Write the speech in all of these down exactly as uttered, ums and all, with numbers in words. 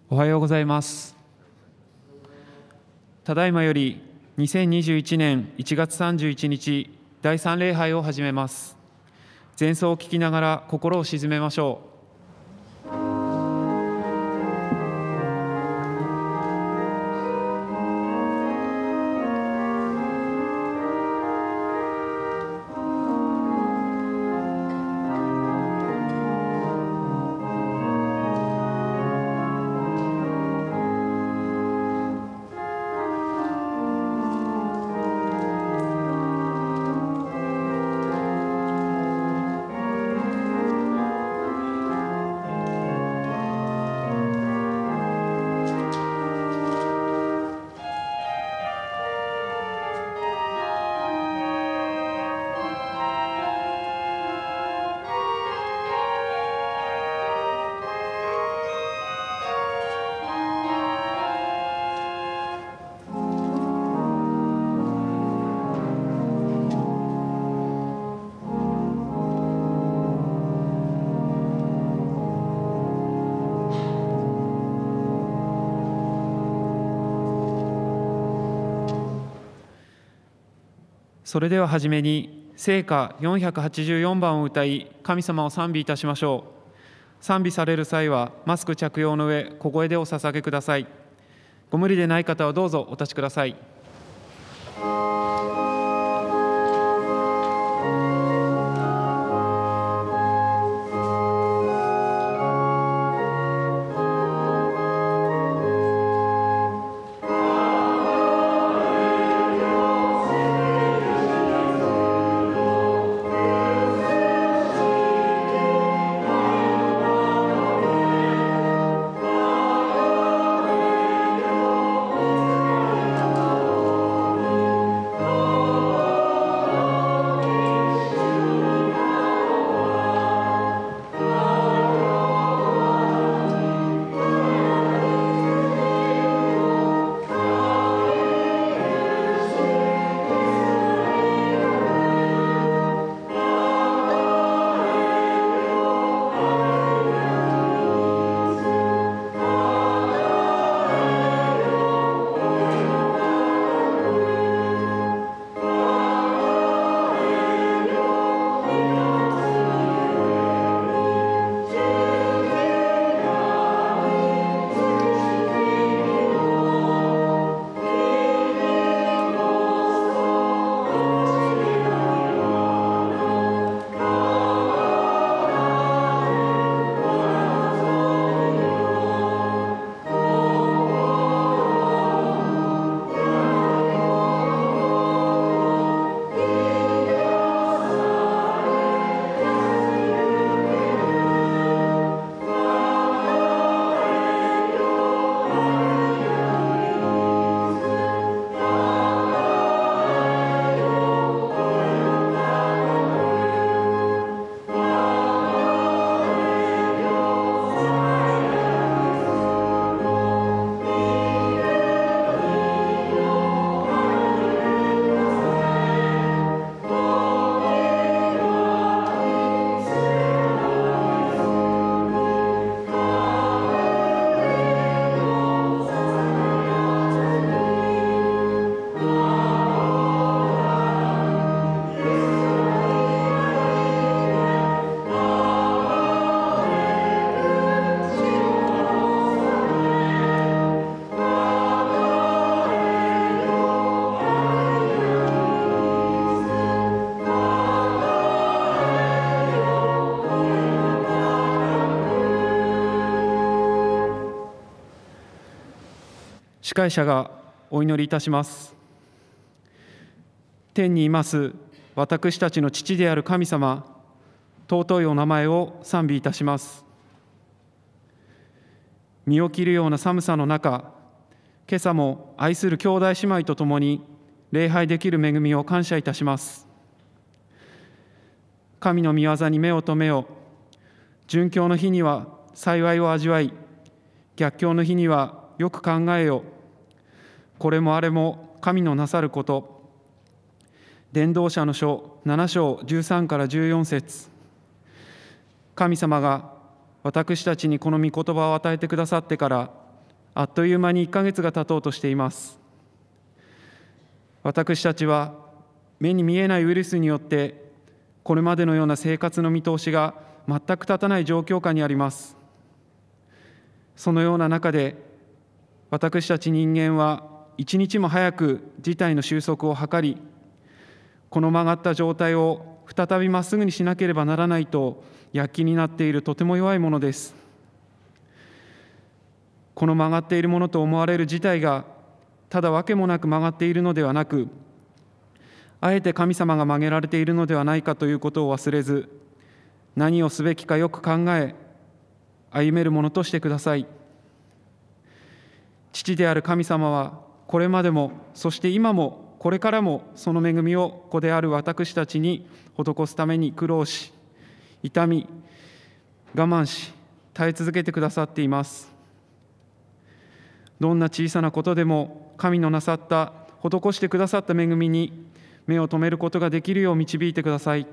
おはようございます。ただいまよりにせんにじゅういちねんいちがつさんじゅういちにちだいさん礼拝を始めます。前奏を聴きながら心を静めましょう。それでははじめに聖歌よんひゃくはちじゅうよんばんを歌い、神様を賛美いたしましょう。賛美される際はマスク着用の上、小声でお捧げください。ご無理でない方はどうぞお立ちください。司会者がお祈りいたします。天にいます私たちの父である神様、尊いお名前を賛美いたします。身を切るような寒さの中、今朝も愛する兄弟姉妹とともに礼拝できる恵みを感謝いたします。神の御業に目を留めよ。殉教の日には幸いを味わい、逆境の日にはよく考えよ。これもあれも神のなさること。伝道者の書ななしょうじゅうさんからじゅうよん節。神様が私たちにこの御言葉を与えてくださってからあっという間にいっかげつが経とうとしています。私たちは目に見えないウイルスによってこれまでのような生活の見通しが全く立たない状況下にあります。そのような中で私たち人間は一日も早く事態の収束を図り、この曲がった状態を再びまっすぐにしなければならないと躍起になっているとても弱いものです。この曲がっているものと思われる事態がただ訳もなく曲がっているのではなく、あえて神様が曲げられているのではないかということを忘れず、何をすべきかよく考え歩めるものとしてください。父である神様はこれまでも、そして今もこれからもその恵みを子である私たちに施すために苦労し、痛み、我慢し、耐え続けてくださっています。どんな小さなことでも神のなさった、施してくださった恵みに目を留めることができるよう導いてください。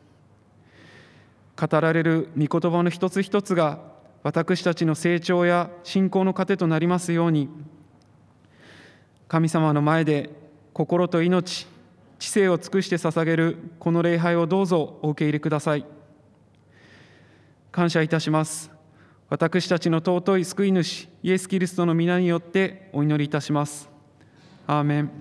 語られる御言葉の一つ一つが私たちの成長や信仰の糧となりますように、神様の前で心と命、知性を尽くして捧げるこの礼拝をどうぞお受け入れください。感謝いたします。私たちの尊い救い主イエス・キリストの皆によってお祈りいたします。アーメン。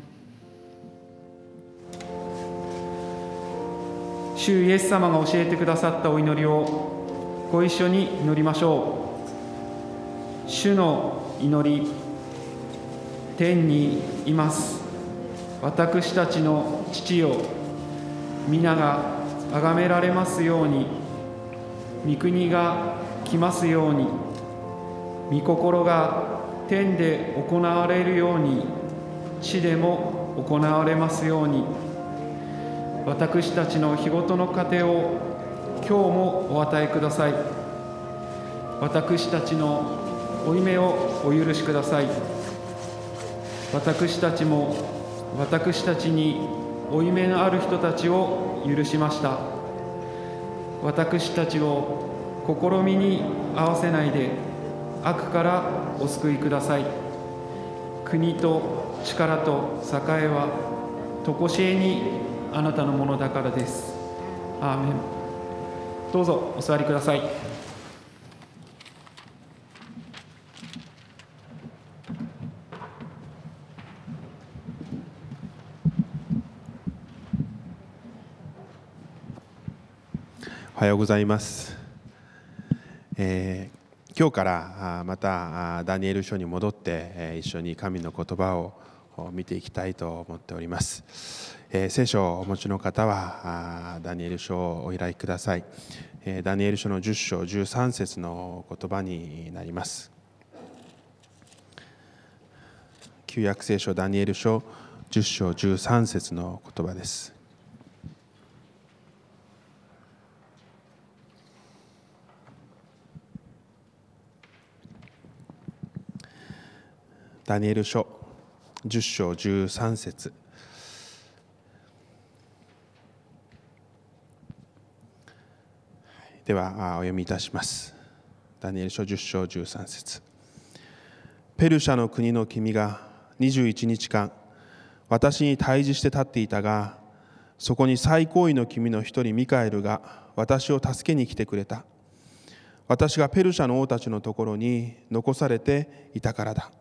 主イエス様が教えてくださったお祈りをご一緒に祈りましょう。主の祈り。天にいます私たちの父よ、皆が崇められますように、御国が来ますように、御心が天で行われるように地でも行われますように。私たちの日ごとの糧を今日もお与えください。私たちの負い目をお許しください。私たちも私たちに負い目のある人たちを許しました。私たちを試みに合わせないで悪からお救いください。国と力と栄は常しえにあなたのものだからです。アーメン。どうぞお座りください。 おはようございます。えー、今日からまたダニエル書に戻って一緒に神の言葉を見ていきたいと思っております。えー、聖書をお持ちの方はダニエル書をお開きください。えー、ダニエル書のじゅっ章じゅうさん節の言葉になります。旧約聖書ダニエル書じゅっ章じゅうさん節の言葉です。ダニエル書じゅっ章じゅうさん節。ではお読みいたします。ダニエル書じゅっ章じゅうさん節。ペルシャの国の君がにじゅういちにちかん私に対峙して立っていたが、そこに最高位の君の一人ミカエルが私を助けに来てくれた。私がペルシャの王たちのところに残されていたからだ。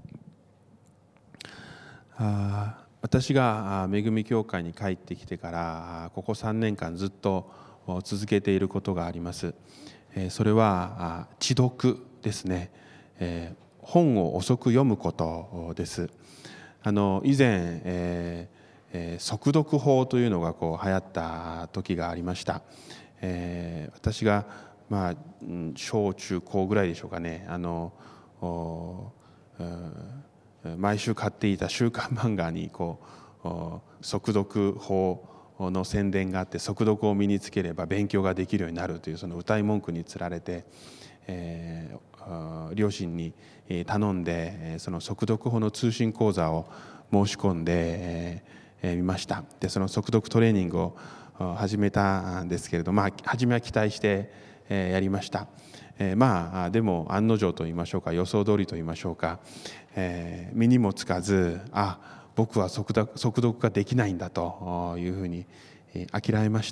あ私が恵み教会に帰ってきてからここさんねんかんずっと続けていることがあります。それは知読ですね。本を遅く読むことです。あの以前、えー、速読法というのがこう流行った時がありました。えー、私が、まあ、小中高ぐらいでしょうかね。あの毎週買っていた週刊漫画にこう速読法の宣伝があって、速読を身につければ勉強ができるようになるというその歌い文句につられて、えー、両親に頼んでその速読法の通信講座を申し込んでみました。でその速読トレーニングを始めたんですけれど、まあ、初めは期待してえー、やりました。えー、まあでも案の定と言いましょうか、予想通りと言いましょうか、えー、身にもつかず、あ、僕は速読、速読ができないんだというふうに諦めました。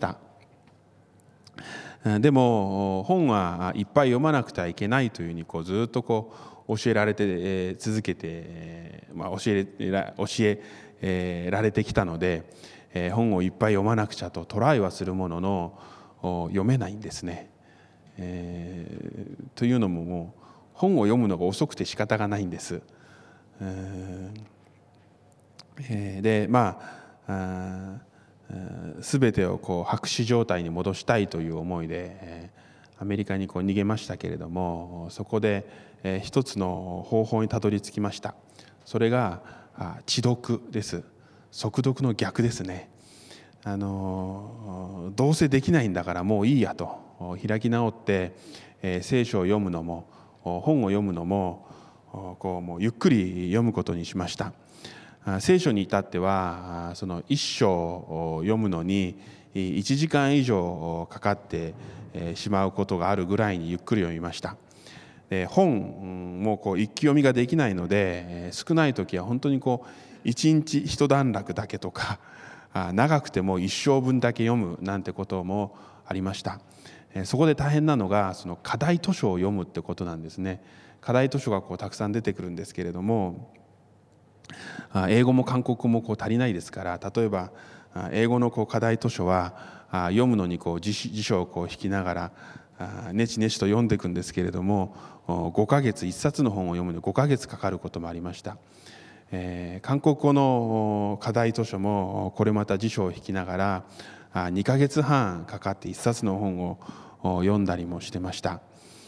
でも本はいっぱい読まなくてはいけないというふうにこうずっとこう教えられて続けて、まあ、教え教えられてきたので、本をいっぱい読まなくちゃとトライはするものの読めないんですね。えー、というのももう本を読むのが遅くて仕方がないんです。えー、でまあ全てをこう白紙状態に戻したいという思いでアメリカにこう逃げましたけれども、そこで一つの方法にたどり着きました。それが知読です。速読の逆ですね。あのどうせできないんだからもういいやと開き直って、えー、聖書を読むのも本を読むのもこうもうゆっくり読むことにしました。聖書に至ってはその一章を読むのにいちじかん以上かかってしまうことがあるぐらいにゆっくり読みました。で本もこう一気読みができないので、少ない時は本当にこう一日一段落だけとか、長くても一生分だけ読むなんてこともありました。そこで大変なのがその課題図書を読むってことなんですね。課題図書がこうたくさん出てくるんですけれども、英語も韓国語もこう足りないですから、例えば英語のこう課題図書は読むのにこう辞書をこう引きながらねちねちと読んでいくんですけれども、ごかげついっさつの本を読むのにごかげつかかることもありました。えー、韓国語の課題図書もこれまた辞書を引きながらにかげつはんかかっていっさつの本を読んだりもしてました。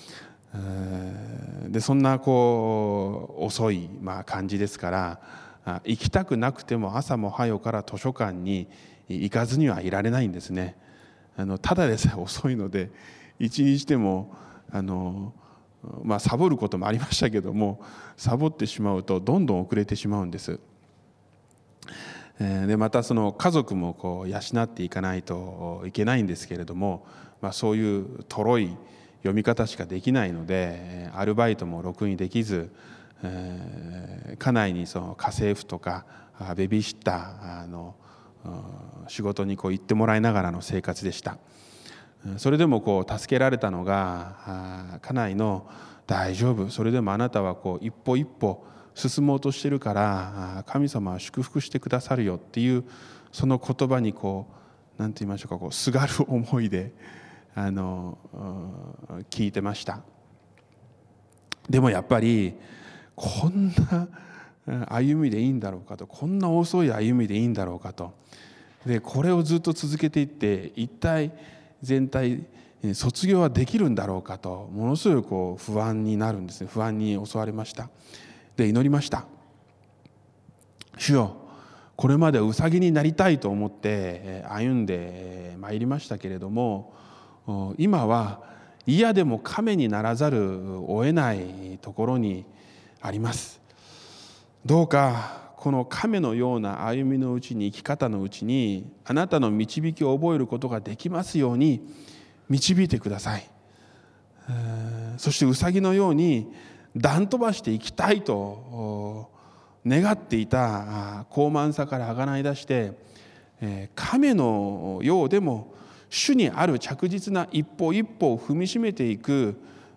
でそんなこう遅いまあ感じですから、行きたくなくても朝も早うから図書館に行かずにはいられないんですね。あのただでさえ遅いので一日でもあのまあサボることもありましたけども、サボってしまうとどんどん遅れてしまうんです。でまたその家族もこう養っていかないといけないんですけれども、まあ、そういうとろい読み方しかできないのでアルバイトもろくにできず、えー、家内にその家政婦とかベビーシッターの仕事にこう行ってもらいながらの生活でした。それでもこう助けられたのが家内の大丈夫、それでもあなたはこう一歩一歩進もうとしてるから神様は祝福してくださるよっていうその言葉にこう何て言いましょうか、こうすがる思いであの聞いてました。でもやっぱりこんな歩みでいいんだろうかと、こんな遅い歩みでいいんだろうかと、でこれをずっと続けていって一体全体卒業はできるんだろうかと、ものすごいこう不安になるんですね。不安に襲われました。で祈りました。主よ、これまでウサギになりたいと思って歩んでまいりましたけれども、今は嫌でも亀にならざるを得ないところにあります。どうかこの亀のような歩みのうちに、生き方のうちにあなたの導きを覚えることができますように導いてください。そしてウサギのように段飛ばしていきたいと願っていた高慢さからあがない出して、亀のようでも主にある着実な一歩一歩を踏みしめていく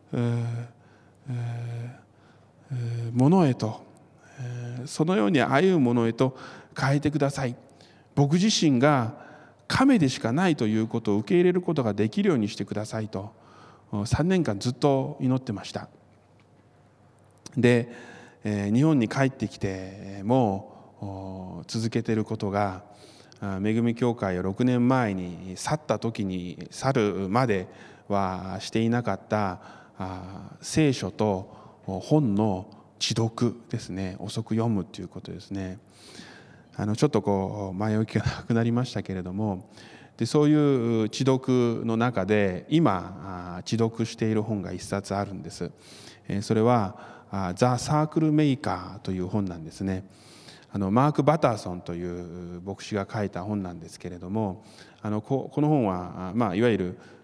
ものへと、そのように歩むものへと変えてください。僕自身が亀でしかないということを受け入れることができるようにしてくださいとさんねんかんずっと祈ってました。で日本に帰ってきても続けていることが、恵み教会をろくねんまえに去った時に去るまではしていなかった聖書と本の知読ですね。遅く読むということですね。あのちょっとこう前置きがなくなりましたけれども、でそういう知読の中で今知読している本が一冊あるんです。それはザ・サークルメーカーという本なんですね。あのマーク・バターソンという牧師が書いた本なんですけれども、あの こ, この本は、まあ、いわゆる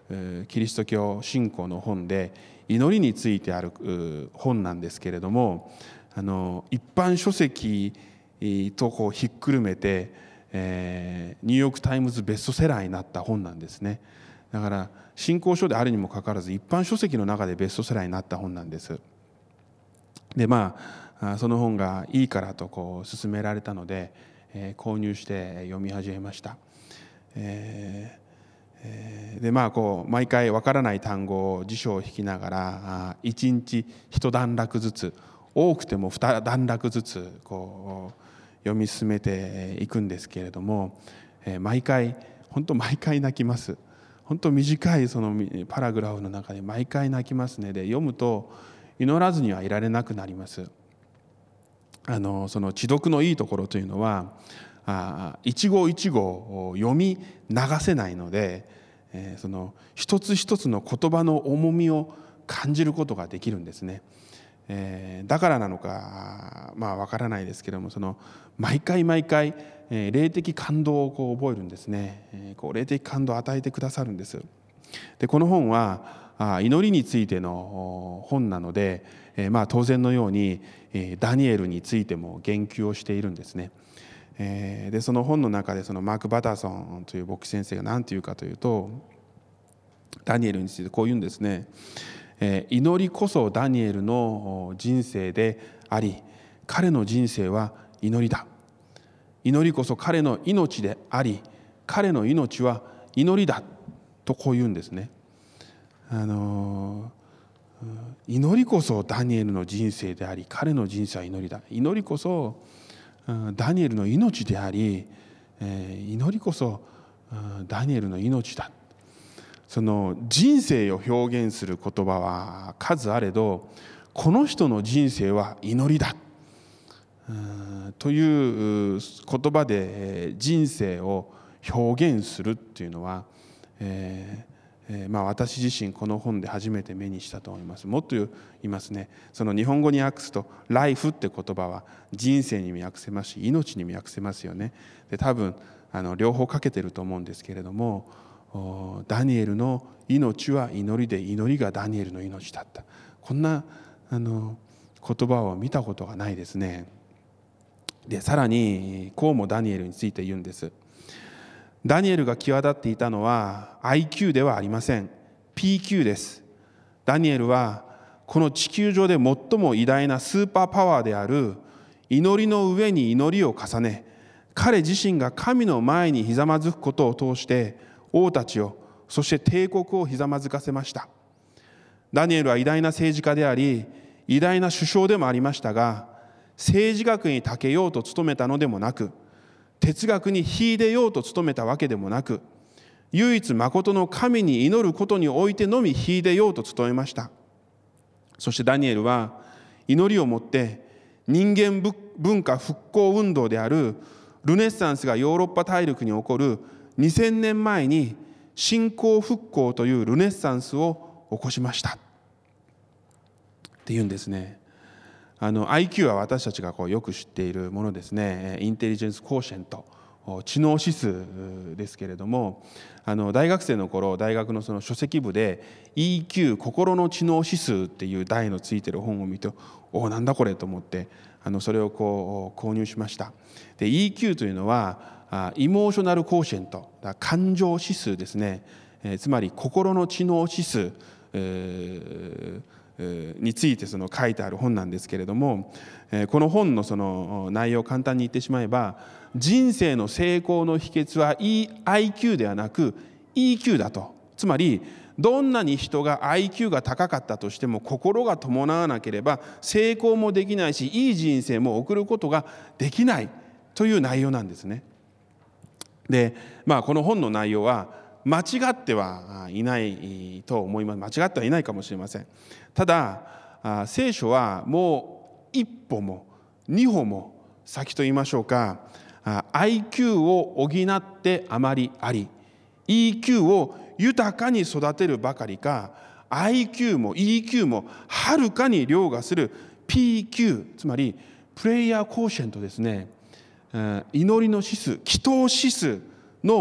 キリスト教信仰の本で祈りについてある本なんですけれども、あの一般書籍とこうひっくるめて、えー、ニューヨークタイムズベストセラーになった本なんですね。だから信仰書であるにもかかわらず一般書籍の中でベストセラーになった本なんです。でまあその本がいいからとこう勧められたので、えー、購入して読み始めました。えーでまあこう毎回わからない単語を辞書を引きながらいちにち一段落ずつ、多くても二段落ずつこう読み進めていくんですけれども、毎回本当毎回泣きます。本当短いそのパラグラフの中で毎回泣きますね。で読むと祈らずにはいられなくなります。あのその知読のいいところというのは、あ一語一語を読み流せないので、えー、その一つ一つの言葉の重みを感じることができるんですね。えー、だからなのかまあわからないですけども、その毎回毎回、えー、霊的感動をこう覚えるんですね。えー、こう霊的感動を与えてくださるんです。でこの本はあ祈りについての本なので、えー、まあ当然のように、えー、ダニエルについても言及をしているんですね。でその本の中でそのマーク・バターソンという牧師先生が何て言うかというと、ダニエルについてこう言うんですね。祈りこそダニエルの人生であり、彼の人生は祈りだ。祈りこそ彼の命であり、彼の命は祈りだとこう言うんですね。あの祈りこそダニエルの人生であり、彼の人生は祈りだ。祈りこそダニエルの命であり、祈りこそダニエルの命だ。その人生を表現する言葉は数あれど、この人の人生は祈りだという言葉で人生を表現するっていうのは、えーえーまあ、私自身この本で初めて目にしたと思います。もっと言いますね、その日本語に訳すとライフって言葉は人生にも訳せますし命にも訳せますよね。で多分あの両方かけてると思うんですけれども、ダニエルの命は祈りで、祈りがダニエルの命だった。こんなあの言葉を見たことがないですね。でさらにこうもダニエルについて言うんです。ダニエルが際立っていたのは アイキュー ではありません。 ピーキュー です。ダニエルはこの地球上で最も偉大なスーパーパワーである祈りの上に祈りを重ね、彼自身が神の前にひざまずくことを通して王たちを、そして帝国をひざまずかせました。ダニエルは偉大な政治家であり、偉大な首相でもありましたが、政治学に長けようと努めたのでもなく、哲学に秀でようと努めたわけでもなく、唯一誠の神に祈ることにおいてのみ秀でようと努めました。そしてダニエルは祈りをもって人間文化復興運動であるルネッサンスがヨーロッパ大陸に起こるにせんねんまえに信仰復興というルネッサンスを起こしましたっていうんですね。あの アイキュー は私たちがこうよく知っているものですね。インテリジェンスコーシェント、知能指数ですけれども、あの大学生の頃大学のその書籍部で イーキュー 心の知能指数っていう題のついてる本を見て、おおなんだこれと思ってあのそれをこう購入しました。で イーキュー というのはイモーショナルコーシェント、感情指数ですね。えー、つまり心の知能指数、えーについてその書いてある本なんですけれども、この本のその内容を簡単に言ってしまえば、人生の成功の秘訣は アイキュー ではなく イーキュー だと。つまりどんなに人が アイキュー が高かったとしても心が伴わなければ成功もできないし、いい人生も送ることができないという内容なんですね。で、まあこの本の内容は間違ってはいないと思います。間違ってはいないかもしれません。ただ聖書はもう一歩も二歩も先と言いましょうか、 アイキュー を補ってあまりあり、 イーキュー を豊かに育てるばかりか、 アイキュー も イーキュー もはるかに凌駕する ピーキュー、 つまりプレイヤーコーシェントですね。祈りの指数、祈祷指数の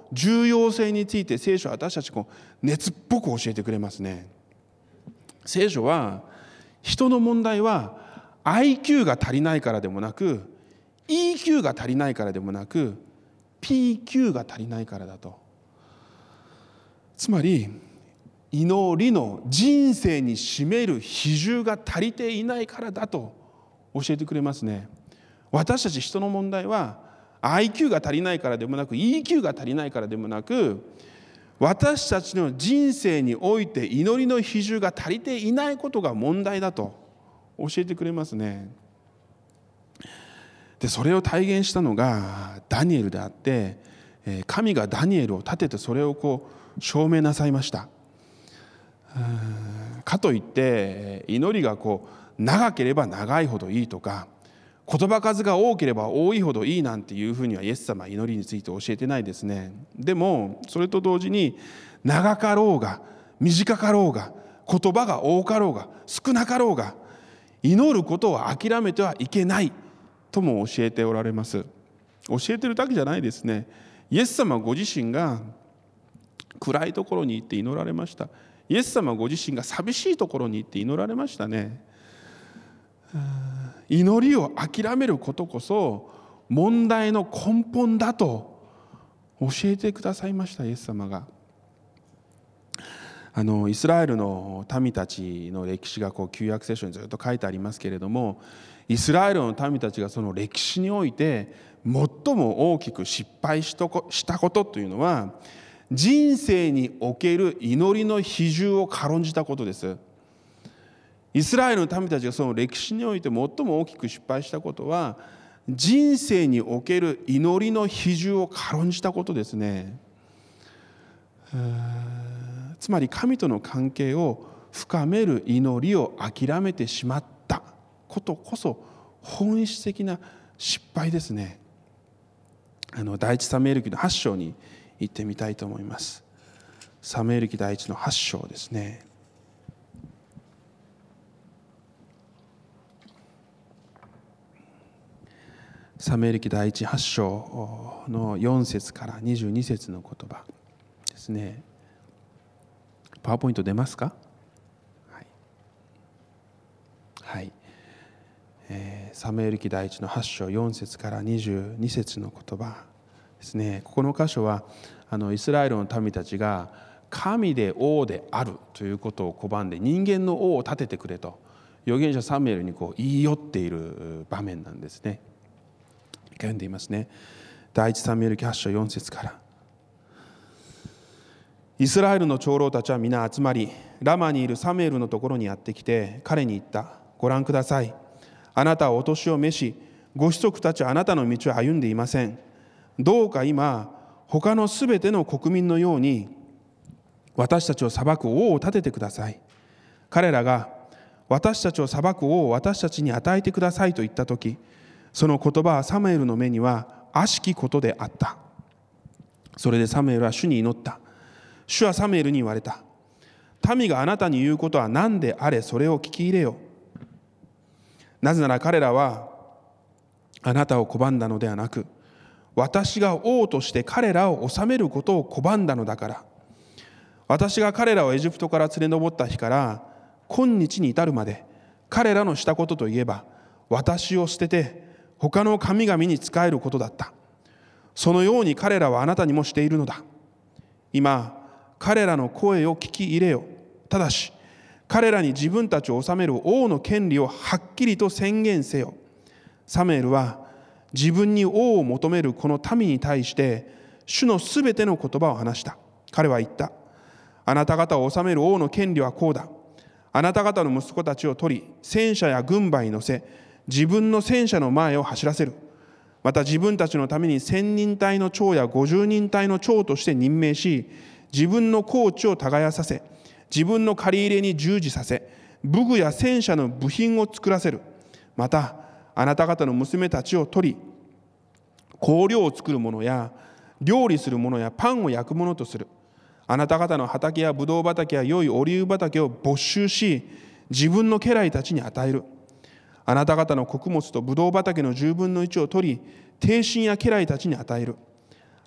重要性について聖書は私たちこう熱っぽく教えてくれますね。聖書は人の問題は アイキュー が足りないからでもなく イーキュー が足りないからでもなく ピーキュー が足りないからだと。つまり祈りの人生に占める比重が足りていないからだと教えてくれますね。私たち人の問題は アイキュー が足りないからでもなく イーキュー が足りないからでもなく、私たちの人生において祈りの比重が足りていないことが問題だと教えてくれますね。でそれを体現したのがダニエルであって、神がダニエルを立ててそれをこう証明なさいました。かといって祈りがこう長ければ長いほどいいとか、言葉数が多ければ多いほどいいなんていうふうにはイエス様は祈りについて教えてないですね。でもそれと同時に長かろうが短かろうが言葉が多かろうが少なかろうが祈ることを諦めてはいけないとも教えておられます。教えてるだけじゃないですね。イエス様ご自身が暗いところに行って祈られました。イエス様ご自身が寂しいところに行って祈られましたね。祈りを諦めることこそ問題の根本だと教えてくださいました。イエス様があのイスラエルの民たちの歴史がこう旧約聖書にずっと書いてありますけれども、イスラエルの民たちがその歴史において最も大きく失敗したことというのは、人生における祈りの比重を軽んじたことです。イスラエルの民たちがその歴史において最も大きく失敗したことは、人生における祈りの比重を軽んじたことですね。つまり神との関係を深める祈りを諦めてしまったことこそ本質的な失敗ですね。あの第一サムエル記のはち章に行ってみたいと思います。サムエル記第一のはち章ですね。サムエル記第一はち章のよん節からにじゅうに節の言葉ですね。パワーポイント出ますか？はい、はいえー、サムエル記第一のはち章よん節からにじゅうに節の言葉ですね。ここの箇所はあのイスラエルの民たちが神で王であるということを拒んで人間の王を立ててくれと預言者サムエルにこう言い寄っている場面なんですね。読んでいますね。第一サムエル記はち章よん節から。イスラエルの長老たちは皆集まり、ラマにいるサムエルのところにやってきて彼に言った。ご覧ください。あなたはお年を召し、ご子息たちはあなたの道を歩んでいません。どうか今他のすべての国民のように私たちを裁く王を立ててください。彼らが私たちを裁く王を私たちに与えてくださいと言ったとき、その言葉はサムエルの目には悪しきことであった。それでサムエルは主に祈った。主はサムエルに言われた。民があなたに言うことは何であれ、それを聞き入れよ。なぜなら彼らはあなたを拒んだのではなく、私が王として彼らを治めることを拒んだのだから。私が彼らをエジプトから連れ上った日から今日に至るまで、彼らのしたことといえば、私を捨てて他の神々に仕えることだった。そのように彼らはあなたにもしているのだ。今彼らの声を聞き入れよ。ただし彼らに自分たちを治める王の権利をはっきりと宣言せよ。サムエルは自分に王を求めるこの民に対して主のすべての言葉を話した。彼は言った。あなた方を治める王の権利はこうだ。あなた方の息子たちを取り、戦車や軍馬に乗せ、自分の戦車の前を走らせる。また自分たちのために千人隊の長や五十人隊の長として任命し、自分のコーチを耕させ、自分の借り入れに従事させ、武具や戦車の部品を作らせる。またあなた方の娘たちを取り、香料を作る者や料理する者やパンを焼く者とする。あなた方の畑やブドウ畑や良いオリーブ畑を没収し、自分の家来たちに与える。あなた方の穀物とブドウ畑の十分の一を取り、低身や家来たちに与える。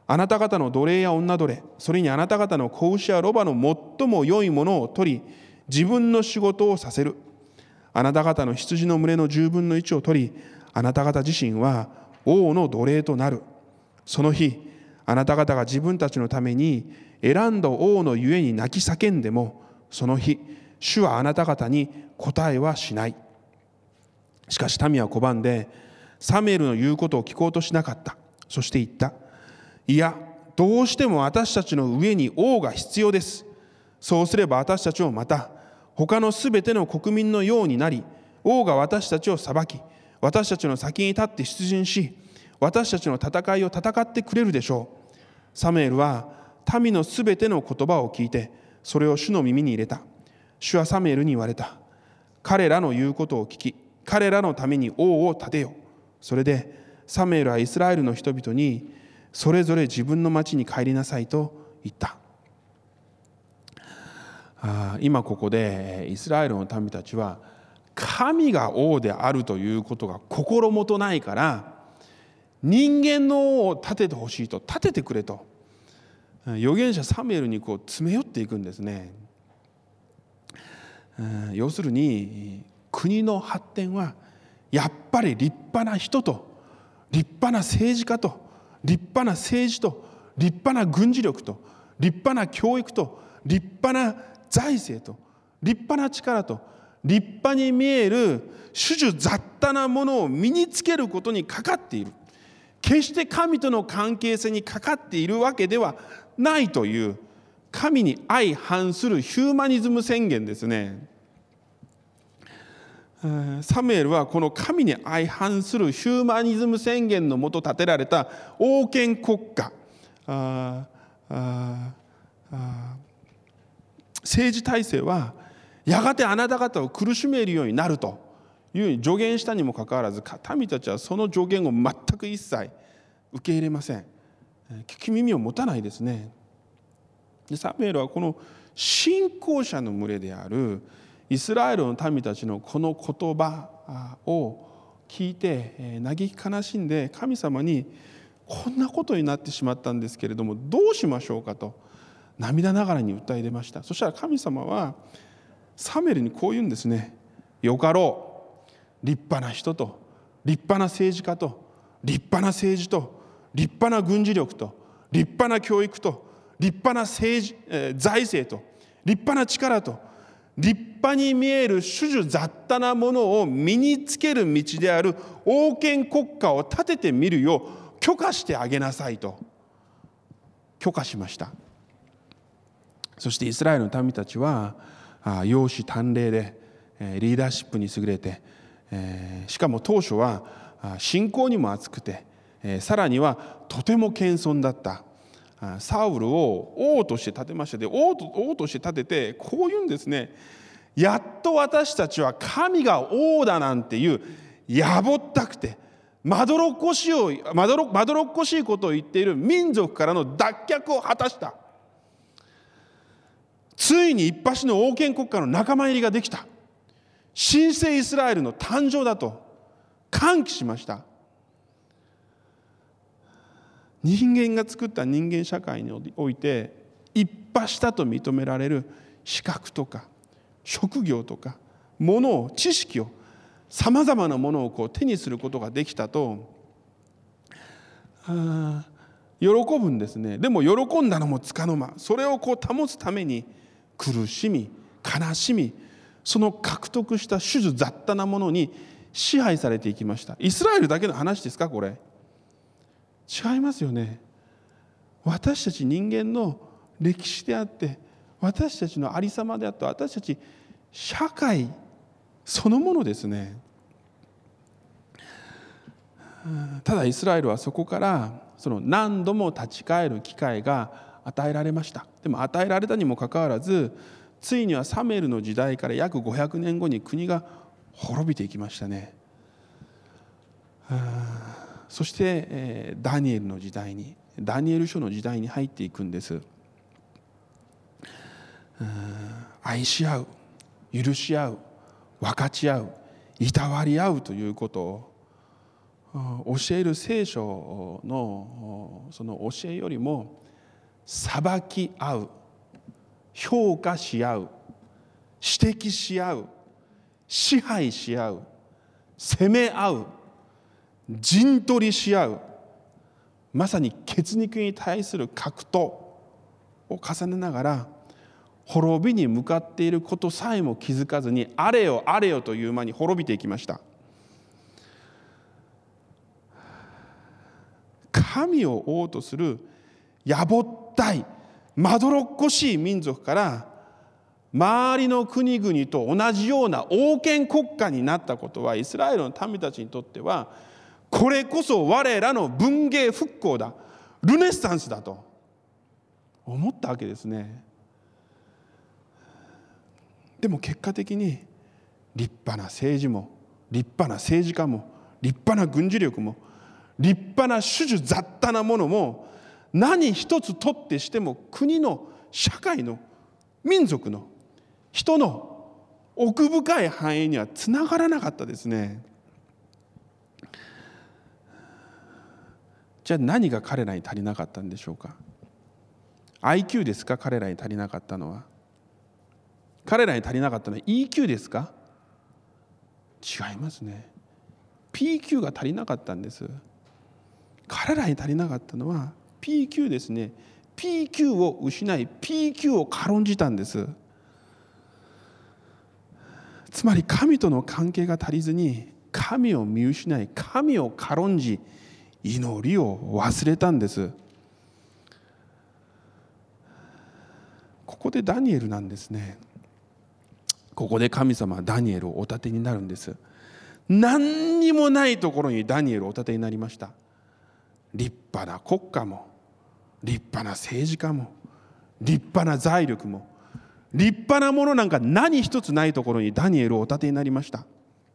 あなた方の奴隷や女奴隷、それにあなた方の子牛やロバの最も良いものを取り、自分の仕事をさせる。あなた方の羊の群れの十分の一を取り、あなた方自身は王の奴隷となる。その日、あなた方が自分たちのために選んだ王のゆえに泣き叫んでも、その日、主はあなた方に答えはしない。しかし民は拒んで、サムエルの言うことを聞こうとしなかった。そして言った。いや、どうしても私たちの上に王が必要です。そうすれば私たちもまた、他のすべての国民のようになり、王が私たちを裁き、私たちの先に立って出陣し、私たちの戦いを戦ってくれるでしょう。サムエルは民のすべての言葉を聞いて、それを主の耳に入れた。主はサムエルに言われた。彼らの言うことを聞き、彼らのために王を立てよ。それでサムエルはイスラエルの人々に、それぞれ自分の町に帰りなさいと言った。あ今ここでイスラエルの民たちは、神が王であるということが心もとないから、人間の王を立ててほしいと、立ててくれと預言者サムエルにこう詰め寄っていくんですね。要するに国の発展はやっぱり立派な人と立派な政治家と立派な政治と立派な軍事力と立派な教育と立派な財政と立派な力と立派に見える種々雑多なものを身につけることにかかっている。決して神との関係性にかかっているわけではないという神に相反するヒューマニズム宣言ですね。サムエルはこの神に相反するヒューマニズム宣言のもと建てられた王権国家、あああ政治体制はやがてあなた方を苦しめるようになるという助言したにもかかわらず、民たちはその助言を全く一切受け入れません。聞き耳を持たないですね。でサムエルはこの信仰者の群れであるイスラエルの民たちのこの言葉を聞いて嘆き悲しんで、神様にこんなことになってしまったんですけれどもどうしましょうかと涙ながらに訴え出ました。そしたら神様はサムエルにこう言うんですね。よかろう。立派な人と立派な政治家と立派な政治と立派な軍事力と立派な教育と立派な政治、えー、財政と立派な力と立派に見える種々雑多なものを身につける道である王権国家を立ててみるよう許可してあげなさいと許可しました。そしてイスラエルの民たちは容姿端麗でリーダーシップに優れて、しかも当初は信仰にも厚くて、さらにはとても謙遜だったサウルを王として立てました。で 王と、王として立ててこう言うんですね。やっと私たちは神が王だなんていうやぼったくてまどろっこしいをまどろ、まどろっこしいことを言っている民族からの脱却を果たした。ついに一発の王権国家の仲間入りができた。新生イスラエルの誕生だと歓喜しました。人間が作った人間社会において一派したと認められる資格とか職業とかものを知識をさまざまなものをこう手にすることができたとあ喜ぶんですね。でも喜んだのもつかの間、それをこう保つために苦しみ悲しみ、その獲得した種々雑多なものに支配されていきました。イスラエルだけの話ですかこれ？違いますよね。私たち人間の歴史であって私たちのありさまであって私たち社会そのものですね。ただイスラエルはそこからその何度も立ち返る機会が与えられました。でも与えられたにもかかわらずついにはサムエルの時代から約ごひゃくねんごに国が滅びていきましたね。そして、えー、ダニエルの時代にダニエル書の時代に入っていくんです。愛し合う、許し合う、分かち合う、いたわり合うということを教える聖書のその教えよりも裁き合う、評価し合う、指摘し合う、支配し合う、責め合う、陣取りし合う、まさに血肉に対する格闘を重ねながら、滅びに向かっていることさえも気づかずに、あれよあれよという間に滅びていきました。神を王とするやぼったいまどろっこしい民族から、周りの国々と同じような王権国家になったことは、イスラエルの民たちにとっては、これこそ我らの文芸復興だ、ルネッサンスだと思ったわけですね。でも結果的に立派な政治も、立派な政治家も、立派な軍事力も、立派な種々雑多なものも、何一つとってしても国の、社会の、民族の、人の奥深い繁栄にはつながらなかったですね。じゃあ何が彼らに足りなかったんでしょうか。 アイキュー ですか、彼らに足りなかったのは。彼らに足りなかったのは イーキュー ですか。違いますね。 ピーキュー が足りなかったんです。彼らに足りなかったのは ピーキュー ですね。 ピーキュー を失い ピーキュー を軽んじたんです。つまり神との関係が足りずに、神を見失い、神を軽んじ、祈りを忘れたんです。ここでダニエルなんですね。ここで神様はダニエルをお立てになるんです。何にもないところにダニエルをお立てになりました。立派な国家も、立派な政治家も、立派な財力も、立派なものなんか何一つないところにダニエルをお立てになりました。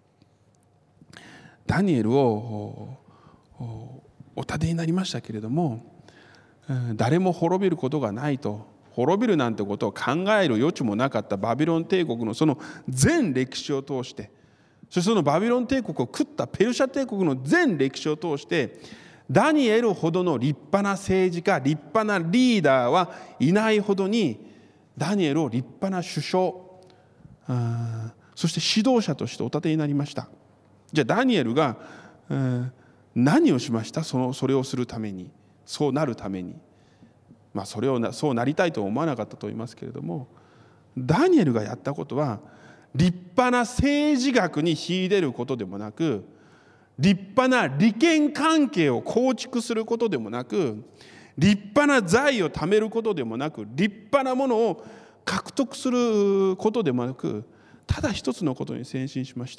ダニエルをお立てになりましたけれども、誰も滅びることがないと、滅びるなんてことを考える余地もなかったバビロン帝国のその全歴史を通して、そしてそのバビロン帝国を食ったペルシャ帝国の全歴史を通して、ダニエルほどの立派な政治家、立派なリーダーはいないほどに、ダニエルを立派な首相、そして指導者としてお立てになりました。じゃあダニエルが何をしました？そのそれをするために、そうなるために。まあそれをなそうなりたいとは思わなかったと言いますけれども、ダニエルがやったことは、立派な政治学に秀でることでもなく、立派な利権関係を構築することでもなく、立派な財を貯めることでもなく、立派なものを獲得することでもなく、ただ一つのことに専心しました。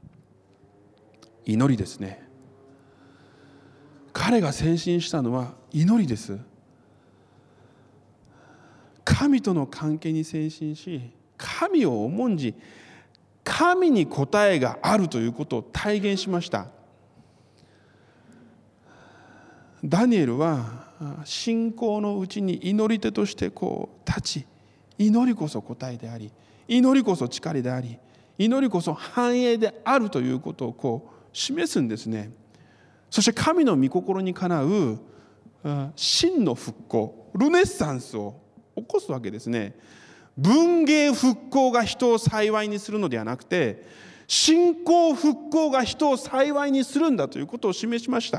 祈りですね。彼が専心したのは祈りです。神との関係に専心し、神を重んじ、神に答えがあるということを体現しました。ダニエルは信仰のうちに祈り手としてこう立ち、祈りこそ答えであり、祈りこそ力であり、祈りこそ繁栄であるということをこう示すんですね。そして神の御心にかなう真の復興、ルネッサンスを起こすわけですね。文芸復興が人を幸いにするのではなくて、信仰復興が人を幸いにするんだということを示しました。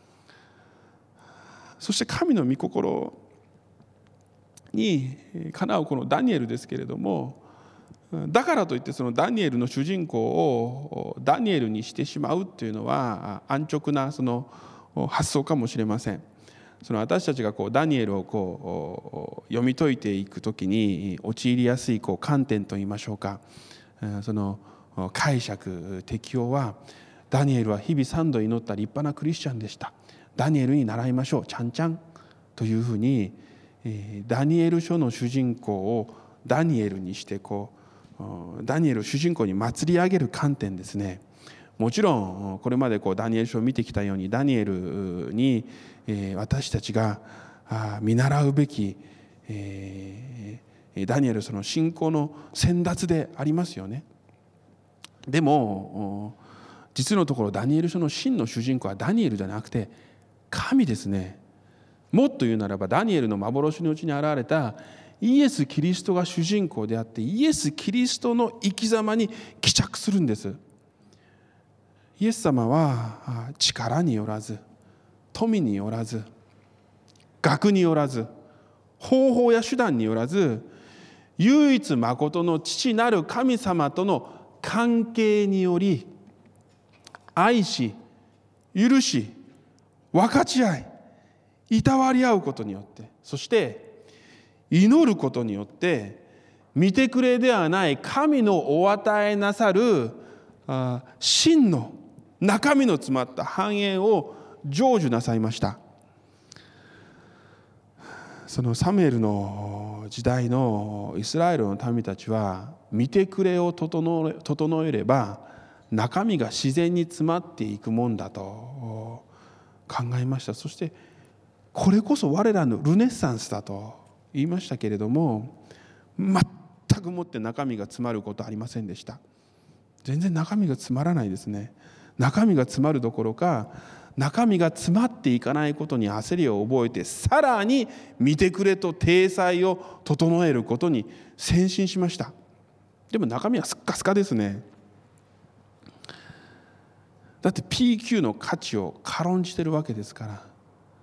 そして神の御心にかなうこのダニエルですけれども、だからといってそのダニエルの主人公をダニエルにしてしまうというのは安直なその発想かもしれません。その私たちがこうダニエルをこう読み解いていくときに陥りやすいこう観点といいましょうか、その解釈適用は、ダニエルは日々三度祈った立派なクリスチャンでした、ダニエルに習いましょう、ちゃんちゃんというふうに、ダニエル書の主人公をダニエルにしてこうダニエルを主人公に祭り上げる観点ですね。もちろんこれまでこうダニエル書を見てきたように、ダニエルに私たちが見習うべきダニエルその信仰の先達でありますよね。でも実のところダニエル書の真の主人公はダニエルじゃなくて神ですね。もっと言うならばダニエルの幻のうちに現れたイエス・キリストが主人公であって、イエス・キリストの生き様に帰着するんです。イエス様は力によらず、富によらず、学によらず、方法や手段によらず、唯一まことの父なる神様との関係により愛し、許し、分かち合い、いたわり合うことによって、そして祈ることによって、見てくれではない神のお与えなさるあ真の中身の詰まった繁栄を成就なさいました。そのサムエルの時代のイスラエルの民たちは、見てくれを整え、整えれば中身が自然に詰まっていくもんだと考えました。そしてこれこそ我らのルネッサンスだと言いましたけれども、全くもって中身が詰まることはありませんでした。全然中身が詰まらないですね。中身が詰まるどころか、中身が詰まっていかないことに焦りを覚えて、さらに見てくれと体裁を整えることに先進しました。でも中身はスッカスカですね。だって ピーキュー の価値を軽んじてるわけですから、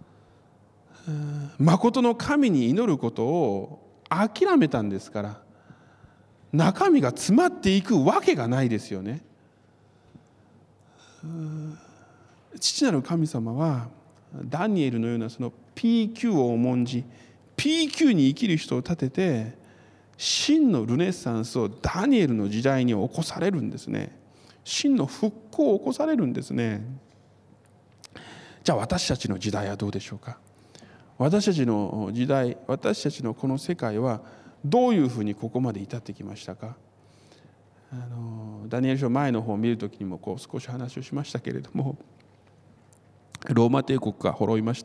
誠の神に祈ることを諦めたんですから、中身が詰まっていくわけがないですよね。父なる神様はダニエルのようなその ピーキュー を重んじ、 ピーキュー に生きる人を立てて、真のルネッサンスをダニエルの時代に起こされるんですね。真の復興を起こされるんですね。じゃあ私たちの時代はどうでしょうか。私たちの時代、私たちのこの世界はどういうふうにここまで至ってきましたか。あのダニエル書前の方を見るときにもこう少し話をしましたけれども、ローマ帝国が滅びました。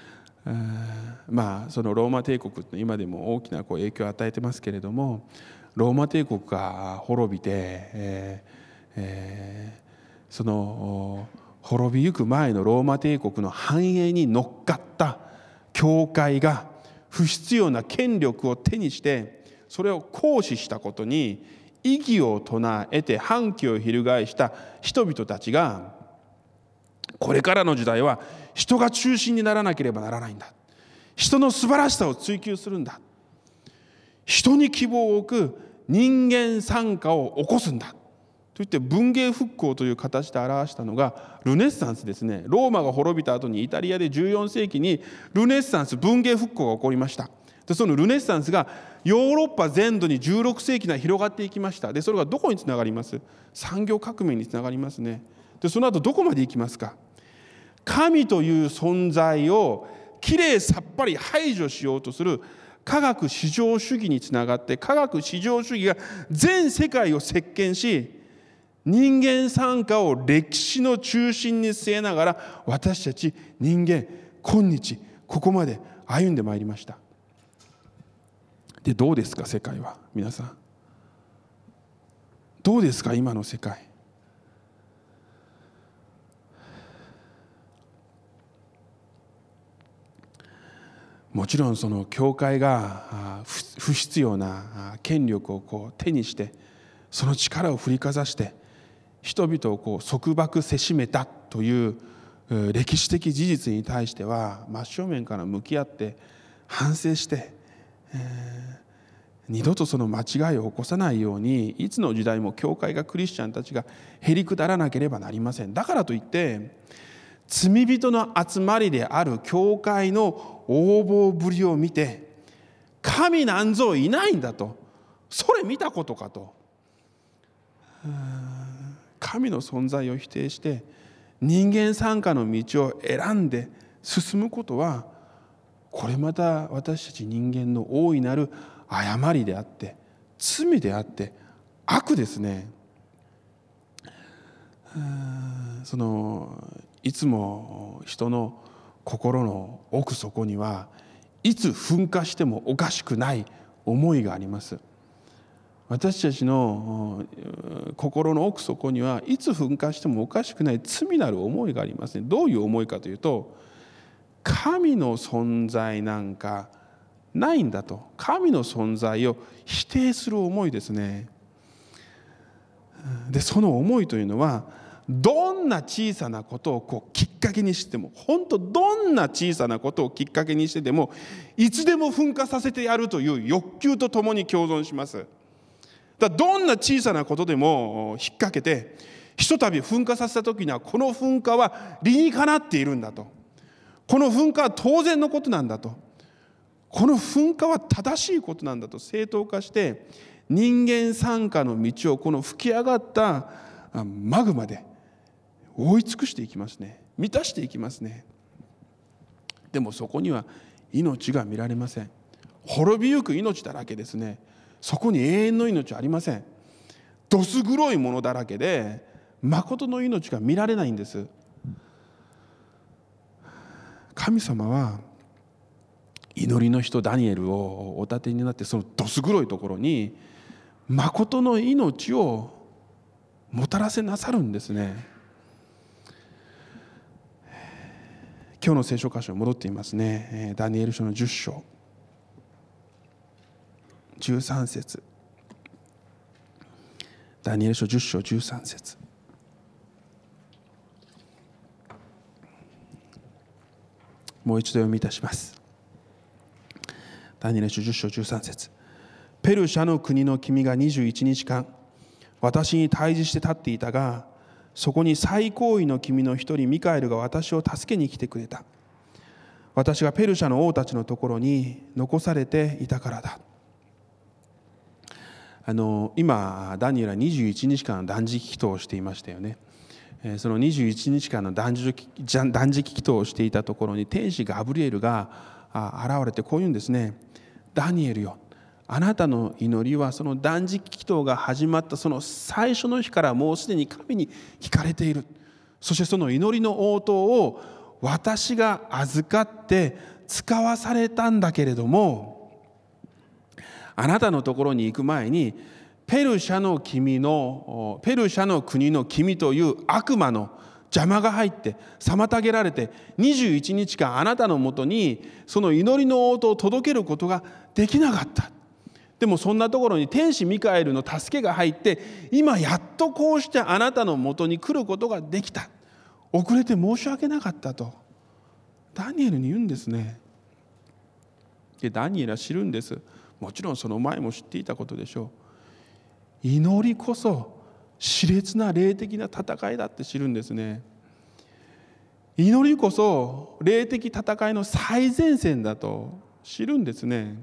まあそのローマ帝国って今でも大きなこう影響を与えてますけれども、ローマ帝国が滅びて、えーえー、その滅びゆく前のローマ帝国の繁栄に乗っかった教会が不必要な権力を手にしてそれを行使したことに異議を唱えて反旗を翻した人々たちが、これからの時代は人が中心にならなければならないんだ、人の素晴らしさを追求するんだ、人に希望を置く人間参加を起こすんだといって文芸復興という形で表したのがルネッサンスですね。ローマが滅びた後にイタリアでじゅうよんせいきにルネッサンス、文芸復興が起こりました。でそのルネッサンスがヨーロッパ全土にじゅうろくせいきには広がっていきました。でそれがどこにつながります？産業革命につながりますね。でその後どこまで行きますか？神という存在をきれいさっぱり排除しようとする科学至上主義につながって、科学至上主義が全世界を席巻し、人間参加を歴史の中心に据えながら私たち人間今日ここまで歩んでまいりました。でどうですか世界は。皆さんどうですか今の世界。もちろんその教会が不必要な権力をこう手にしてその力を振りかざして人々をこう束縛せしめたという歴史的事実に対しては真正面から向き合って反省して、えー、二度とその間違いを起こさないようにいつの時代も教会がクリスチャンたちがへりくだらなければなりません。だからといって罪人の集まりである教会の横暴ぶりを見て神なんぞいないんだと、それ見たことかと、神の存在を否定して人間参加の道を選んで進むことは、これまた私たち人間の大いなる誤りであって罪であって悪ですね。そのいつも人の心の奥底にはいつ噴火してもおかしくない思いがあります。 私たちの心の奥底にはいつ噴火してもおかしくない罪なる思いがありますね。どういう思いかというと、神の存在なんかないんだと、神の存在を否定する思いですね。でその思いというのは、どんな小さなことをこうきっかけにしても、本当どんな小さなことをきっかけにしてでもいつでも噴火させてやるという欲求とともに共存します。だからどんな小さなことでも引っ掛けて、ひとたび噴火させた時にはこの噴火は理にかなっているんだと、この噴火は当然のことなんだと、この噴火は正しいことなんだと正当化して、人間参加の道をこの吹き上がったマグマで覆い尽くしていきますね。満たしていきますね。でもそこには命が見られません。滅びゆく命だらけですね。そこに永遠の命はありません。どす黒いものだらけで誠の命が見られないんです。神様は祈りの人ダニエルをお立てになって、そのどす黒いところに誠の命をもたらせなさるんですね。今日の聖書箇所に戻っていますね。ダニエル書のじゅっ章じゅうさん節、ダニエル書じゅっ章じゅうさん節。もう一度読みいたします。ダニエル書じゅっ章じゅうさん節。ペルシャの国の君がにじゅういちにちかん私に対峙して立っていたが、そこに最高位の君の一人ミカエルが私を助けに来てくれた。私がペルシャの王たちのところに残されていたからだ。あの今ダニエルはにじゅういちにちかんの断食祈祷をしていましたよね。そのにじゅういちにちかんの断食断食祈祷をしていたところに、天使ガブリエルが現れてこう言うんですね。ダニエルよ、あなたの祈りはその断食祈祷が始まったその最初の日からもうすでに神に聞かれている。そしてその祈りの応答を私が預かって使わされたんだけれども、あなたのところに行く前にペルシャの君のペルシャの国の君という悪魔の邪魔が入って妨げられて、にじゅういちにちかんあなたのもとにその祈りの応答を届けることができなかった。でもそんなところに天使ミカエルの助けが入って、今やっとこうしてあなたのもとに来ることができた。遅れて申し訳なかったとダニエルに言うんですね。でダニエルは知るんです。もちろんその前も知っていたことでしょう。祈りこそ熾烈な霊的な戦いだって知るんですね。祈りこそ霊的戦いの最前線だと知るんですね。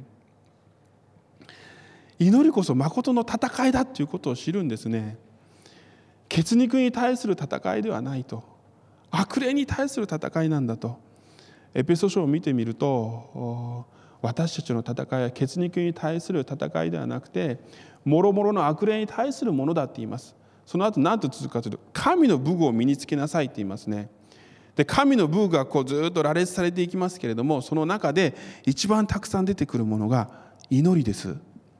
祈りこそ誠の戦いだということを知るんですね。血肉に対する戦いではないと、悪霊に対する戦いなんだと。エペソ書を見てみると、私たちの戦いは血肉に対する戦いではなくて、もろもろの悪霊に対するものだって言います。その後何と続くかというと、神の武具を身につけなさいって言いますね。で神の武具がこうずっと羅列されていきますけれども、その中で一番たくさん出てくるものが祈りです。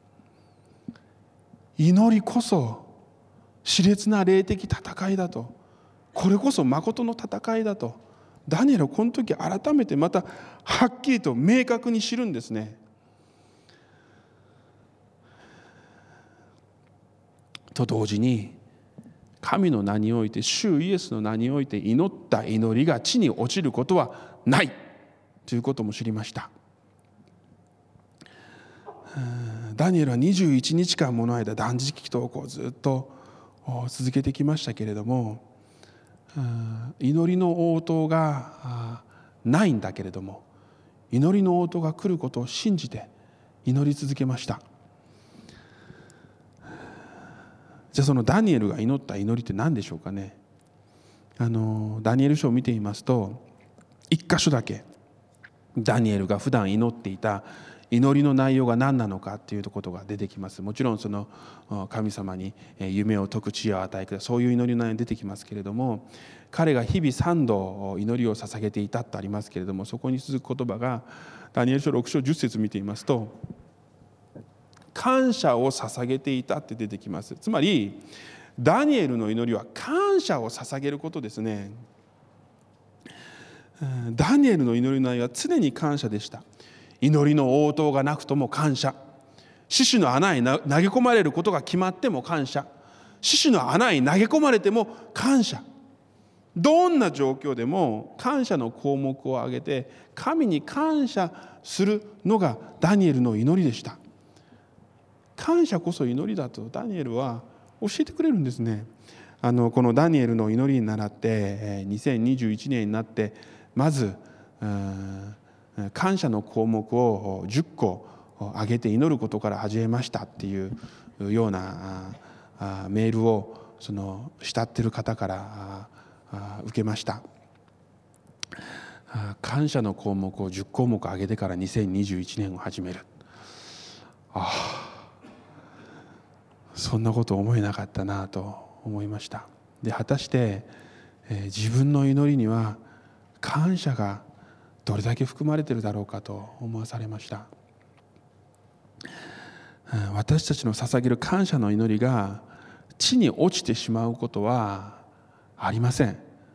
祈りこそ熾烈な霊的戦いだと、これこそ誠の戦いだとダニエルはこの時改めてまたはっきりと明確に知るんですね。と同時に、神の名において、主イエスの名において祈った祈りが地に落ちることはないということも知りました。ダニエルはにじゅういちにちかんもの間断食祈祷をこうずっと続けてきましたけれども、祈りの応答がないんだけれども、祈りの応答が来ることを信じて祈り続けました。じゃあそのダニエルが祈った祈りって何でしょうかね。あのダニエル書を見てみますと、一箇所だけダニエルが普段祈っていた祈りの内容が何なのかということが出てきます。もちろんその神様に夢を解く知恵を与えください、そういう祈りの内容が出てきますけれども、彼が日々三度祈りを捧げていたとありますけれども、そこに続く言葉がダニエル書ろく章じゅっ節見ていますと、 感謝を捧げていたって出てきます。つまりダニエルの祈りは感謝を捧げることですね。ダニエルの祈りの内容は常に感謝でした。祈りの応答がなくとも感謝、獅子の穴に投げ込まれることが決まっても感謝、獅子の穴に投げ込まれても感謝。どんな状況でも感謝の項目を挙げて神に感謝するのがダニエルの祈りでした。感謝こそ祈りだとダニエルは教えてくれるんですね。あのこのダニエルの祈りに倣ってにせんにじゅういちねんになってまず感謝の項目をじゅっこ挙げて祈ることから始めましたっていうようなメールをその慕っている方から受けました。感謝の項目をじゅっこうもく挙げてからにせんにじゅういちねんを始める。ああ、そんなこと思えなかったなと思いました。で、果たして、えー、自分の祈りには感謝がどれだけ含まれているだろうかと思わされました。私たちの捧げる感謝の祈りが地に落ちてしまうことはありません。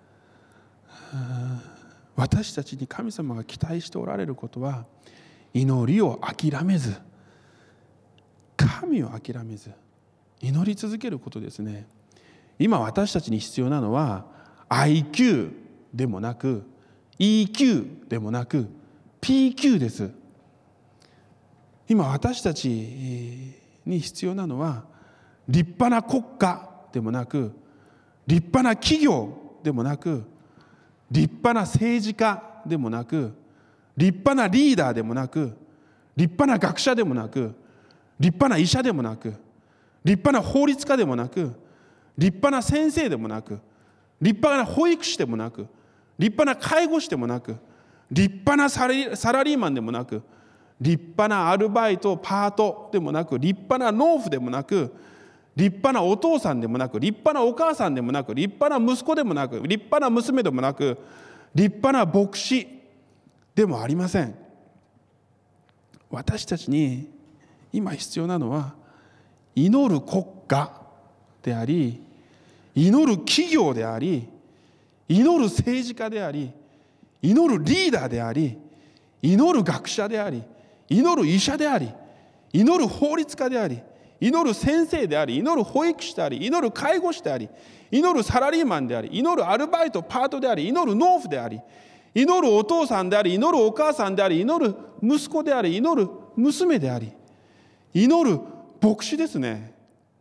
私たちに神様が期待しておられることは、祈りを諦めず、神を諦めず祈り続けることですね。今私たちに必要なのは アイキュー でもなく イーキュー でもなく ピーキュー です。今私たちに必要なのは立派な国家でもなく、立派な企業でもなく、立派な政治家でもなく、立派なリーダーでもなく、立派な学者でもなく、立派な医者でもなく、立派な法律家でもなく、立派な先生でもなく、立派な保育士でもなく、立派な介護士でもなく、立派なサラリーマンでもなく、立派なアルバイトパートでもなく、立派な農夫でもなく、立派なお父さんでもなく、立派なお母さんでもなく、立派な息子でもなく、立派な娘でもなく、立派な牧師でもありません。私たちに今必要なのは祈る国家であり、祈る企業であり、祈る政治家であり、祈るリーダーであり、祈る学者であり、祈る医者であり、祈る法律家であり、祈る先生であり、祈る保育士であり、祈る介護士であり、祈るサラリーマンであり、祈るアルバイトパートであり、祈る農夫であり、祈るお父さんであり、祈るお母さんであり、祈る息子であり、祈る娘であり、祈る牧師ですね。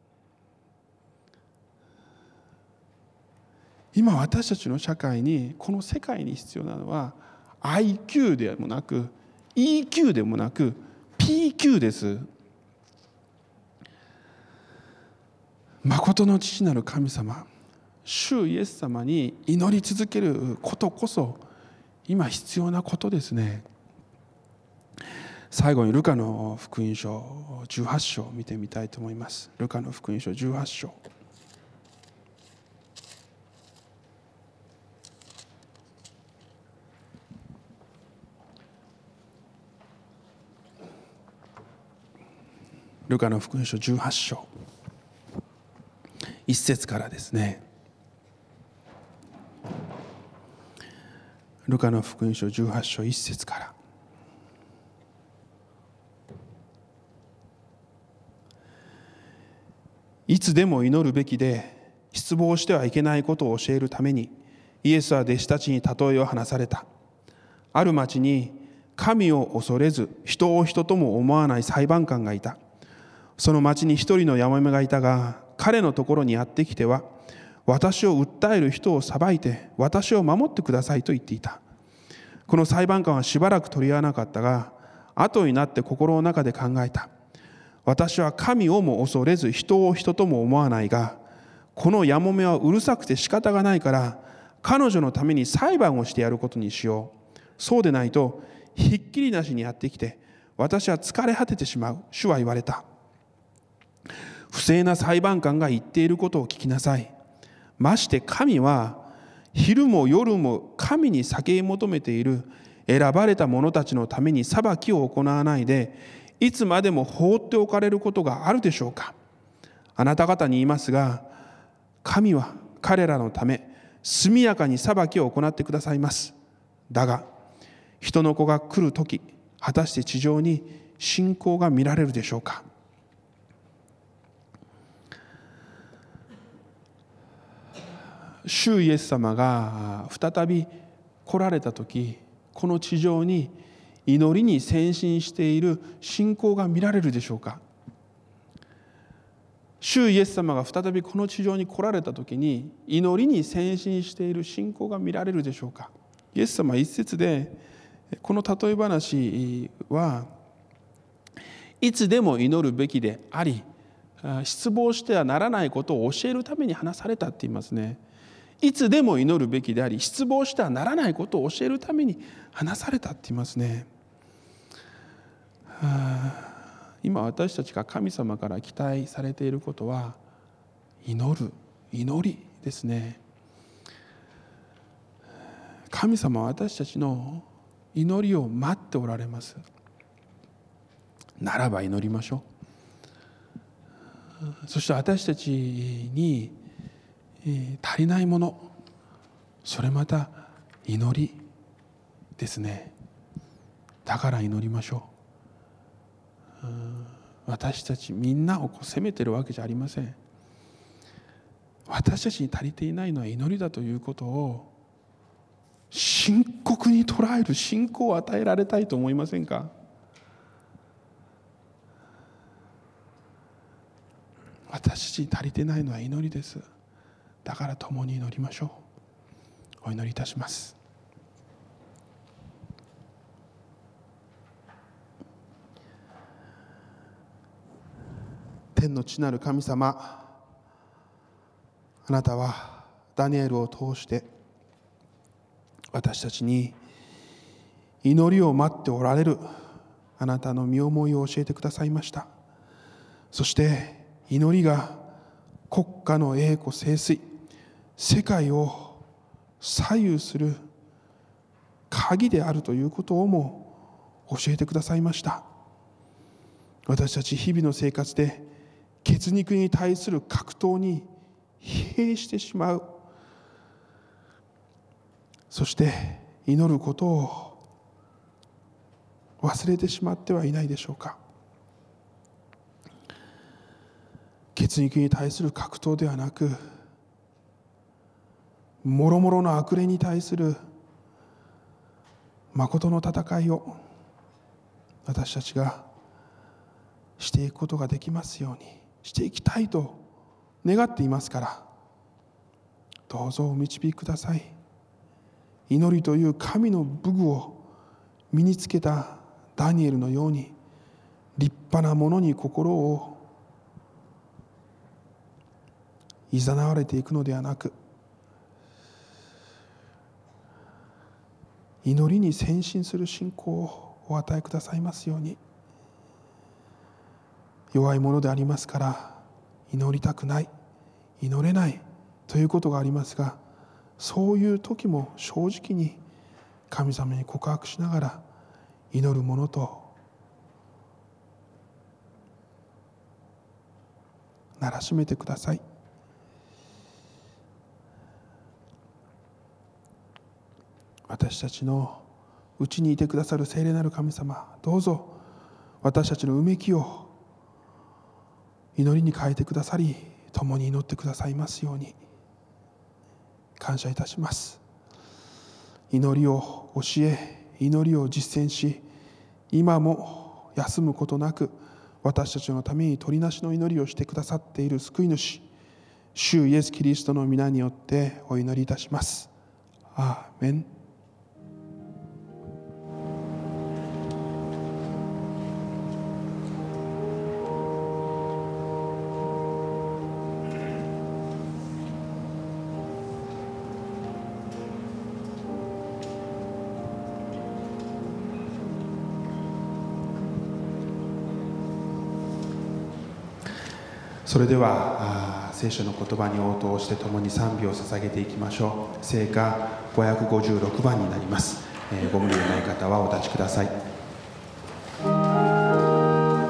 今私たちの社会に、この世界に必要なのは アイキュー でもなく イーキュー でもなく ピーキュー です。誠の父なる神様、主イエス様に祈り続けることこそ今必要なことですね。最後にルカの福音書じゅうはち章を見てみたいと思います。ルカの福音書じゅうはち章。ルカの福音書じゅうはち章一節からですね。ルカの福音書じゅうはち章一節から。いつでも祈るべきで失望してはいけないことを教えるために、イエスは弟子たちに例えを話された。ある町に神を恐れず人を人とも思わない裁判官がいた。その町に一人のヤモメがいたが、彼のところにやってきては、私を訴える人を裁いて私を守ってくださいと言っていた。この裁判官はしばらく取り合わなかったが、後になって心の中で考えた。私は神をも恐れず人を人とも思わないが、このヤモメはうるさくて仕方がないから、彼女のために裁判をしてやることにしよう。そうでないとひっきりなしにやってきて、私は疲れ果ててしまう。主は言われた。不正な裁判官が言っていることを聞きなさい。まして神は昼も夜も神に叫び求めている選ばれた者たちのために裁きを行わないで、 いつまでも放っておかれることがあるでしょうか。あなた方に言いますが、神は彼らのため速やかに裁きを行ってくださいます。だが人の子が来るとき、果たして地上に信仰が見られるでしょうか。主イエス様が再び来られたとき、この地上に祈りに先進している信仰が見られるでしょうか。主イエス様が再びこの地上に来られたときに、祈りに先進している信仰が見られるでしょうか。イエス様は一節で、この例え話はいつでも祈るべきであり、失望してはならないことを教えるために話されたって言いますね。いつでも祈るべきであり、失望してはならないことを教えるために話されたって言いますね。今私たちが神様から期待されていることは、祈る、祈りですね。神様は私たちの祈りを待っておられます。ならば祈りましょう。そして私たちに足りないもの、それまた祈りですね。だから祈りましょう。私たちみんなをこう責めてるわけじゃありません。私たちに足りていないのは祈りだということを深刻に捉える信仰を与えられたいと思いませんか。私たちに足りていないのは祈りです。だから共に祈りましょう。お祈りいたします。天の地なる神様、あなたはダニエルを通して私たちに祈りを待っておられるあなたの身思いを教えてくださいました。そして祈りが国家の栄枯盛衰、世界を左右する鍵であるということをも教えてくださいました。私たち日々の生活で血肉に対する格闘に疲弊してしまう。そして祈ることを忘れてしまってはいないでしょうか。血肉に対する格闘ではなく、もろもろの悪霊に対する誠の戦いを私たちがしていくことができますように、していきたいと願っていますから、どうぞお導きください。祈りという神の武具を身につけたダニエルのように、立派なものに心をいざなわれていくのではなく、祈りに先進する信仰をお与えくださいますように。弱いものでありますから祈りたくない、祈れないということがありますが、そういう時も正直に神様に告白しながら祈るものとならしめてください。私たちのうちにいてくださる聖霊なる神様、どうぞ私たちのうめきを祈りに変えてくださり、共に祈ってくださいますように感謝いたします。祈りを教え、祈りを実践し、今も休むことなく私たちのために取りなしの祈りをしてくださっている救い主、主イエスキリストの皆によってお祈りいたします。アーメン。それでは聖書の言葉に応答して共に賛美を捧げていきましょう。聖歌ごひゃくごじゅうろくばんになります。えー、ご無理のない方はお立ちください。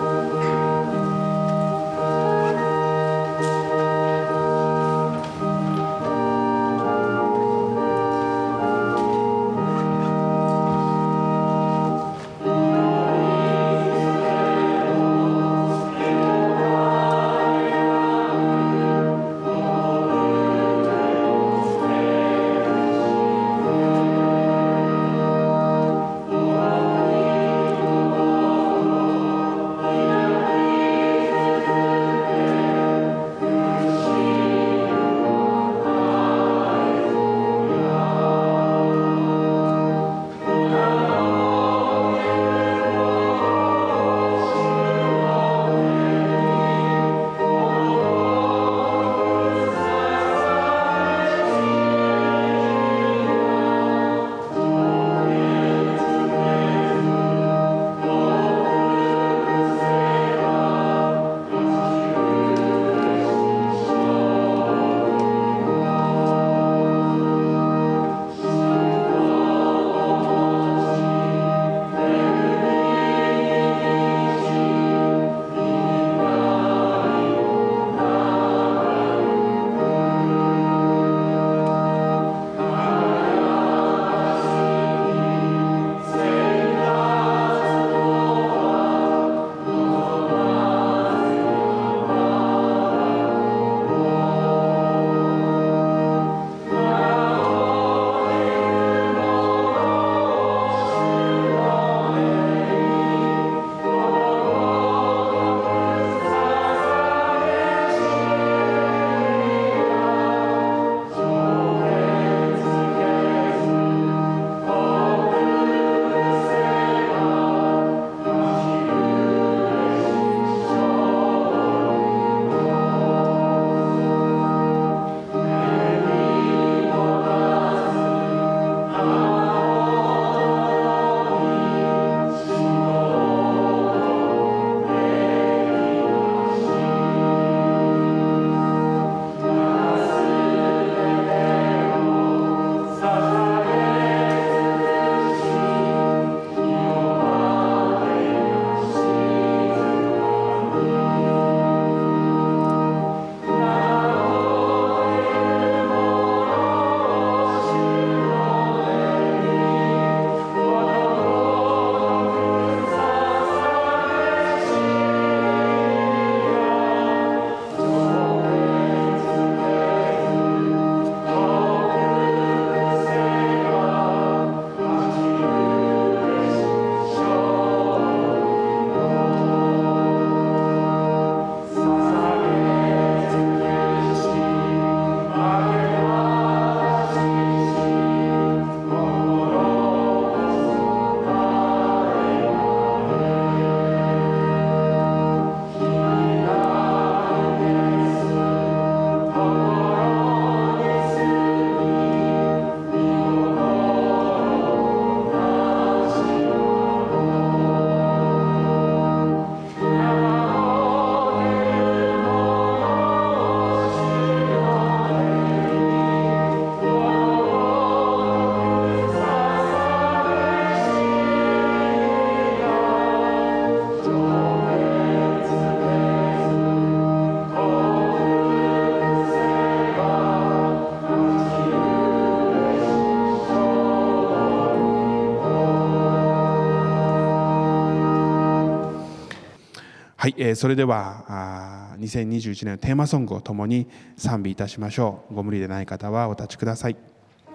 はい、えー、それではにせんにじゅういちねんのテーマソングをともに賛美いたしましょう。ご無理でない方はお立ちください。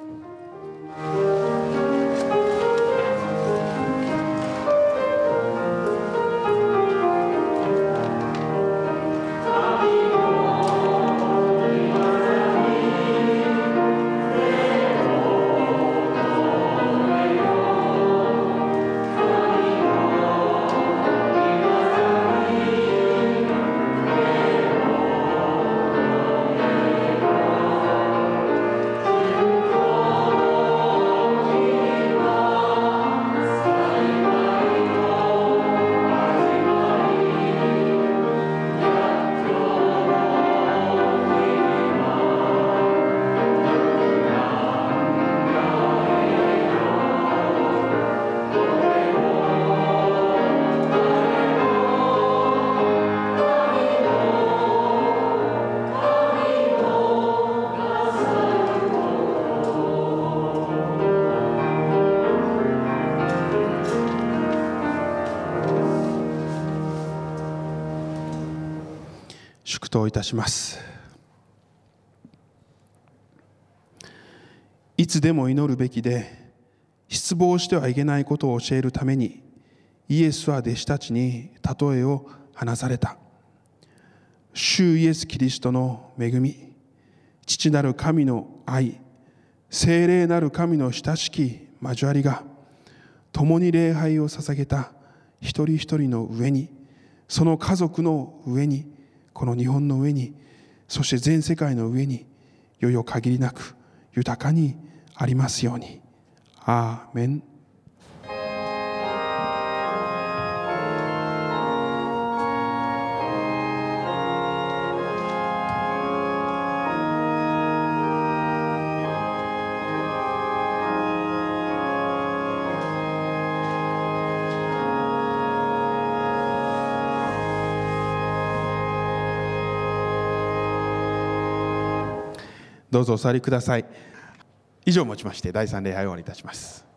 祝祷いたします。いつでも祈るべきで失望してはいけないことを教えるためにイエスは弟子たちに例えを話された。主イエス・キリストの恵み、父なる神の愛、聖霊なる神の親しき交わりが共に礼拝を捧げた一人一人の上に、その家族の上に、この日本の上に、そして全世界の上に、よよ限りなく豊かにありますように。アーメン。どうぞお座りください。以上をもちましてだいさん礼拝を終わりいたします。